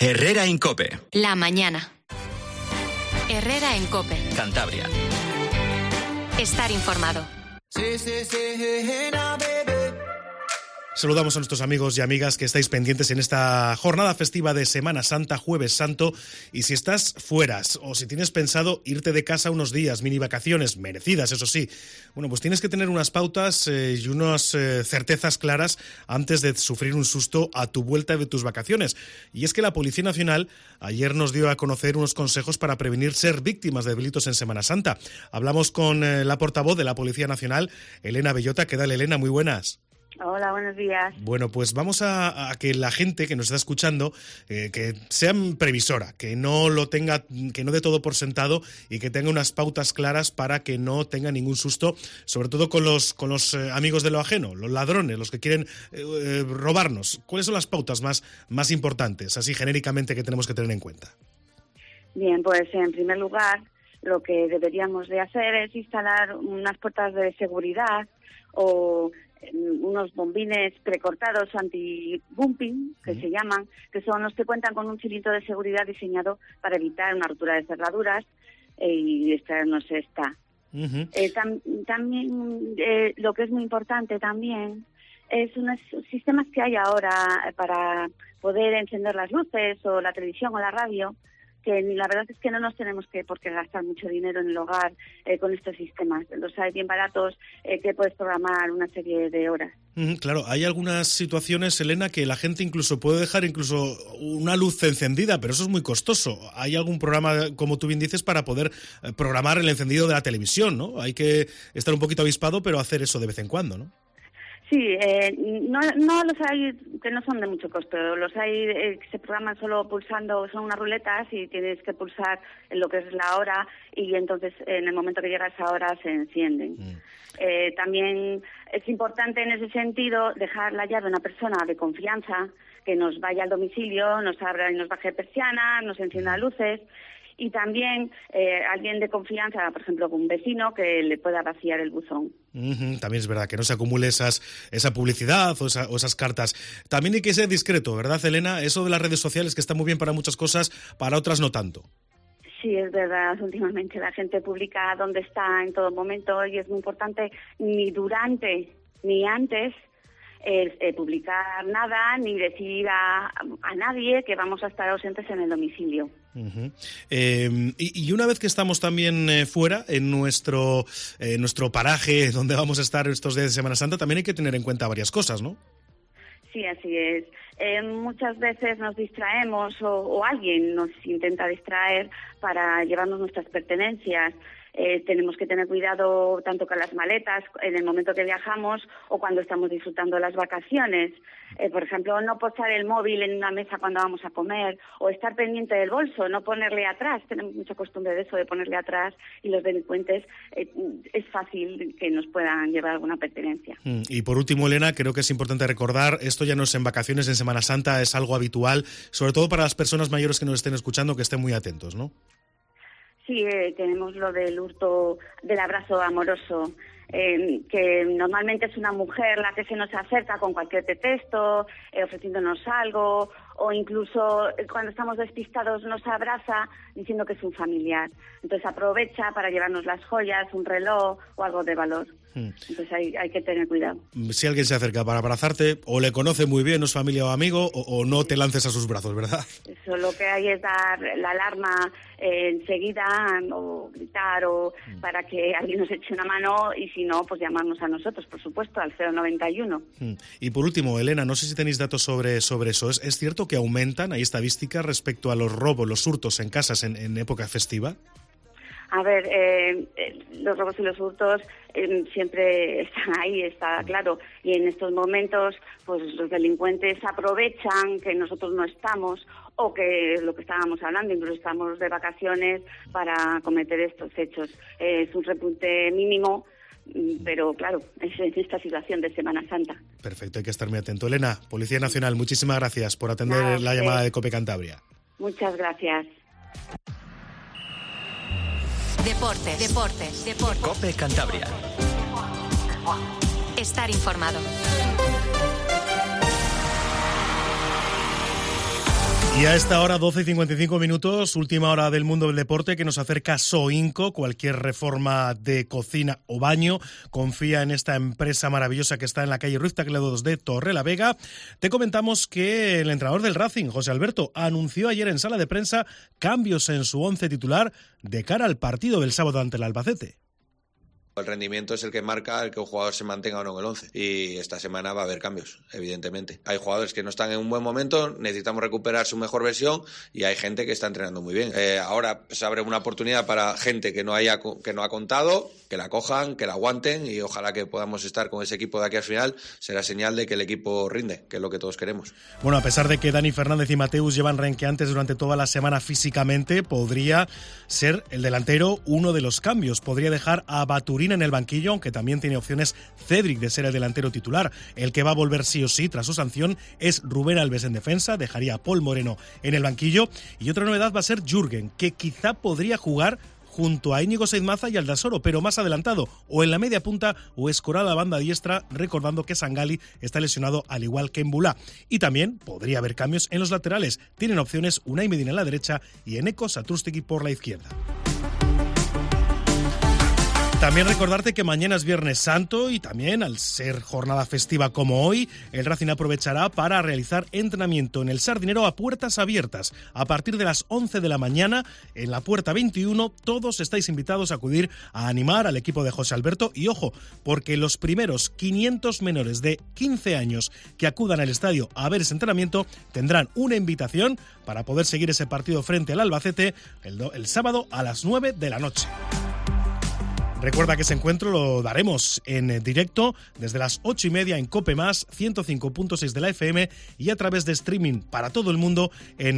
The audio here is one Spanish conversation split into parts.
Herrera en COPE. La mañana. Herrera en COPE. Cantabria. Estar informado. Saludamos a nuestros amigos y amigas que estáis pendientes en esta jornada festiva de Semana Santa, Jueves Santo. Y si estás fuera o si tienes pensado irte de casa unos días, mini vacaciones, merecidas, eso sí, bueno, pues tienes que tener unas pautas y unas certezas claras antes de sufrir un susto a tu vuelta de tus vacaciones. Y es que la Policía Nacional ayer nos dio a conocer unos consejos para prevenir ser víctimas de delitos en Semana Santa. Hablamos con la portavoz de la Policía Nacional, Elena Bellota. ¿Qué tal, Elena? Muy buenas. Hola, buenos días. Bueno, pues vamos a que la gente que nos está escuchando que sea previsora, que no lo tenga, que no dé todo por sentado y que tenga unas pautas claras para que no tenga ningún susto, sobre todo con los amigos de lo ajeno, los ladrones, los que quieren robarnos. ¿Cuáles son las pautas más importantes, así genéricamente, que tenemos que tener en cuenta? Bien, pues en primer lugar, lo que deberíamos de hacer es instalar unas puertas de seguridad o unos bombines precortados anti-bumping, que se llaman, que son los que cuentan con un cilindro de seguridad diseñado para evitar una rotura de cerraduras y extraernos esta. Uh-huh. También lo que es muy importante también es unos sistemas que hay ahora para poder encender las luces o la televisión o la radio, que la verdad es que no nos tenemos por qué gastar mucho dinero en el hogar con estos sistemas. Los hay bien baratos que puedes programar una serie de horas. Claro, hay algunas situaciones, Elena, que la gente incluso puede dejar una luz encendida, pero eso es muy costoso. ¿Hay algún programa, como tú bien dices, para poder programar el encendido de la televisión, ¿no? Hay que estar un poquito avispado, pero hacer eso de vez en cuando, ¿no? Sí, no los hay que no son de mucho costo, los hay que se programan solo pulsando, son unas ruletas y tienes que pulsar en lo que es la hora y entonces en el momento que llega esa hora se encienden. También es importante en ese sentido dejar la llave a una persona de confianza que nos vaya al domicilio, nos abra y nos baje persianas, nos encienda luces. Y también alguien de confianza, por ejemplo, un vecino que le pueda vaciar el buzón. También es verdad que no se acumule esa publicidad o esas cartas. También hay que ser discreto, ¿verdad, Elena? Eso de las redes sociales que está muy bien para muchas cosas, para otras no tanto. Sí, es verdad. Últimamente la gente publica dónde está en todo momento y es muy importante ni durante ni antes publicar nada ni decir a nadie que vamos a estar ausentes en el domicilio. Uh-huh. Y una vez que estamos también fuera, en nuestro paraje donde vamos a estar estos días de Semana Santa, también hay que tener en cuenta varias cosas, ¿no? Sí, así es. Muchas veces nos distraemos o alguien nos intenta distraer para llevarnos nuestras pertenencias. Tenemos que tener cuidado tanto con las maletas en el momento que viajamos o cuando estamos disfrutando las vacaciones. Por ejemplo, no posar el móvil en una mesa cuando vamos a comer o estar pendiente del bolso, no ponerle atrás. Tenemos mucha costumbre de eso, de ponerle atrás y los delincuentes es fácil que nos puedan llevar alguna pertenencia. Y por último, Elena, creo que es importante recordar, esto ya no es en vacaciones, en Semana Santa, es algo habitual, sobre todo para las personas mayores que nos estén escuchando, que estén muy atentos, ¿no? Sí, tenemos lo del hurto del abrazo amoroso, que normalmente es una mujer la que se nos acerca con cualquier pretexto, ofreciéndonos algo, o incluso cuando estamos despistados nos abraza diciendo que es un familiar. Entonces aprovecha para llevarnos las joyas, un reloj o algo de valor. Entonces hay que tener cuidado. Si alguien se acerca para abrazarte, o le conoce muy bien, no es familia o amigo, o no te lances a sus brazos, ¿verdad? Eso lo que hay es dar la alarma enseguida o gritar o para que alguien nos eche una mano y si no, pues llamarnos a nosotros, por supuesto, al 091. Y por último, Elena, no sé si tenéis datos sobre eso. ¿Es cierto que aumentan, hay estadísticas respecto a los robos, los hurtos en casas en época festiva? A ver, los robos y los hurtos siempre están ahí, está claro. Y en estos momentos, pues los delincuentes aprovechan que nosotros no estamos o que lo que estábamos hablando, incluso estamos de vacaciones para cometer estos hechos. Es un repunte mínimo, pero claro, es en esta situación de Semana Santa. Perfecto, hay que estar muy atento. Elena, Policía Nacional, muchísimas gracias por atender la llamada de COPE Cantabria. Muchas gracias. Deportes. COPE Cantabria. Estar informado. Y a esta hora, 12:55, última hora del mundo del deporte, que nos acerca Soinco. Cualquier reforma de cocina o baño, confía en esta empresa maravillosa que está en la calle Ruiz Tagle 2 de Torrelavega. Te comentamos que el entrenador del Racing, José Alberto, anunció ayer en sala de prensa cambios en su once titular de cara al partido del sábado ante el Albacete. El rendimiento es el que marca el que un jugador se mantenga o no en el 11 y esta semana va a haber cambios, evidentemente. Hay jugadores que no están en un buen momento, necesitamos recuperar su mejor versión y hay gente que está entrenando muy bien. Ahora se abre una oportunidad para gente que no ha contado, que la cojan, que la aguanten y ojalá que podamos estar con ese equipo de aquí al final. Será señal de que el equipo rinde, que es lo que todos queremos. Bueno, a pesar de que Dani Fernández y Mateus llevan renqueantes durante toda la semana físicamente, podría ser el delantero uno de los cambios. Podría dejar a Baturín en el banquillo, aunque también tiene opciones Cédric de ser el delantero titular. El que va a volver sí o sí tras su sanción es Rubén Alves en defensa, dejaría a Paul Moreno en el banquillo, y otra novedad va a ser Jürgen, que quizá podría jugar junto a Íñigo Seidmaza y Aldasoro, pero más adelantado, o en la media punta o escorar a la banda diestra, recordando que Sangali está lesionado al igual que Embulá. Y también podría haber cambios en los laterales. Tienen opciones Unai Medina en la derecha y Eneko Satrústegui por la izquierda. También recordarte que mañana es Viernes Santo y también, al ser jornada festiva como hoy, el Racing aprovechará para realizar entrenamiento en el Sardinero a puertas abiertas. A partir de las 11 de la mañana, en la puerta 21, todos estáis invitados a acudir a animar al equipo de José Alberto. Y ojo, porque los primeros 500 menores de 15 años que acudan al estadio a ver ese entrenamiento tendrán una invitación para poder seguir ese partido frente al Albacete el sábado a las 9 de la noche. Recuerda que ese encuentro lo daremos en directo desde las 8:30 en COPE+, 105.6 de la FM y a través de streaming para todo el mundo en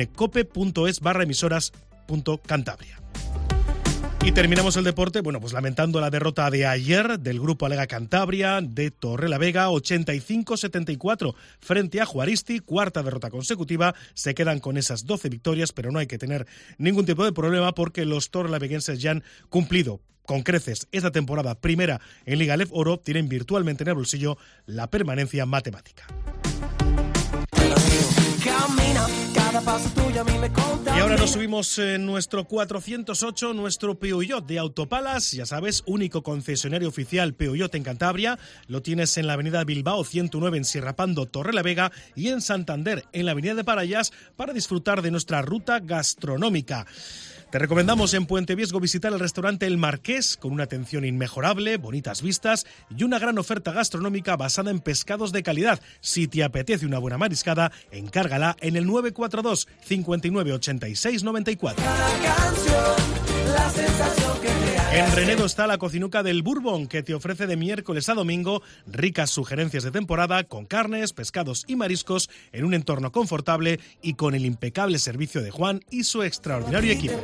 cope.es/emisoras.cantabria. Y terminamos el deporte, pues lamentando la derrota de ayer del Grupo Alega Cantabria de Torrelavega, 85-74 frente a Juaristi, cuarta derrota consecutiva. Se quedan con esas 12 victorias, pero no hay que tener ningún tipo de problema porque los torrelaveguenses ya han cumplido con creces esta temporada primera en Liga Lef Oro, tienen virtualmente en el bolsillo la permanencia matemática. Y ahora nos subimos en nuestro 408, nuestro Peugeot de Autopalas, ya sabes, único concesionario oficial Peugeot en Cantabria. Lo tienes en la avenida Bilbao 109 en Sierrapando, Torrelavega, y en Santander en la avenida de Parayas para disfrutar de nuestra ruta gastronómica. Te recomendamos en Puente Viesgo visitar el restaurante El Marqués, con una atención inmejorable, bonitas vistas y una gran oferta gastronómica basada en pescados de calidad. Si te apetece una buena mariscada, encárgala en el 942 59 86 94. En Renedo está la Cocinuca del Bourbon, que te ofrece de miércoles a domingo ricas sugerencias de temporada con carnes, pescados y mariscos en un entorno confortable y con el impecable servicio de Juan y su extraordinario equipo.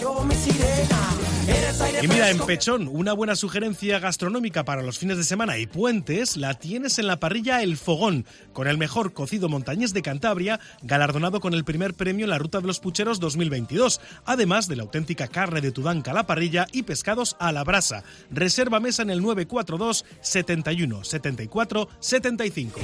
Y mira, en Pechón, una buena sugerencia gastronómica para los fines de semana y puentes la tienes en la parrilla El Fogón, con el mejor cocido montañés de Cantabria, galardonado con el primer premio en la Ruta de los Pucheros 2022, además de la auténtica carne de Tudanca a la parrilla y pescados a la brasa. Reserva mesa en el 942 71 74 75.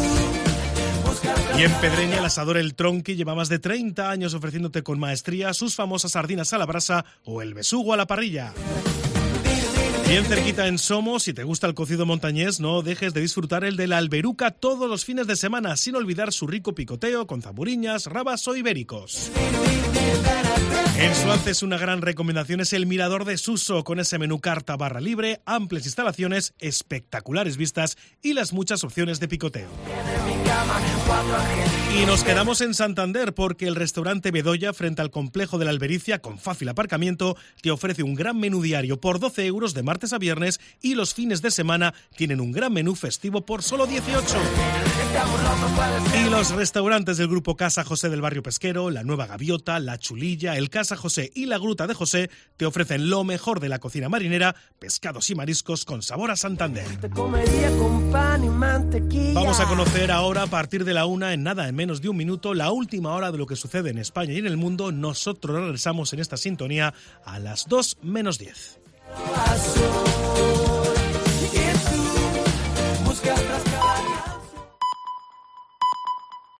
Y en Pedreña, el asador El Tronqui lleva más de 30 años ofreciéndote con maestría sus famosas sardinas a la brasa o el besugo a la parrilla. Bien cerquita en Somos, si te gusta el cocido montañés, no dejes de disfrutar el de la Alberuca todos los fines de semana, sin olvidar su rico picoteo con zamburiñas, rabas o ibéricos. En Suances, una gran recomendación es el Mirador de Suso, con ese menú carta barra libre, amplias instalaciones, espectaculares vistas y las muchas opciones de picoteo. Y nos quedamos en Santander porque el restaurante Bedoya, frente al complejo de la Albericia, con fácil aparcamiento, te ofrece un gran menú diario por 12 euros de martes a viernes y los fines de semana tienen un gran menú festivo por solo 18. Y los restaurantes del Grupo Casa José del Barrio Pesquero, La Nueva Gaviota, La Chulilla, el Casa José y la Gruta de José te ofrecen lo mejor de la cocina marinera, pescados y mariscos con sabor a Santander. Vamos a conocer ahora, a partir de la 1, en menos de un minuto, la última hora de lo que sucede en España y en el mundo. Nosotros regresamos en esta sintonía a las 2 menos 10.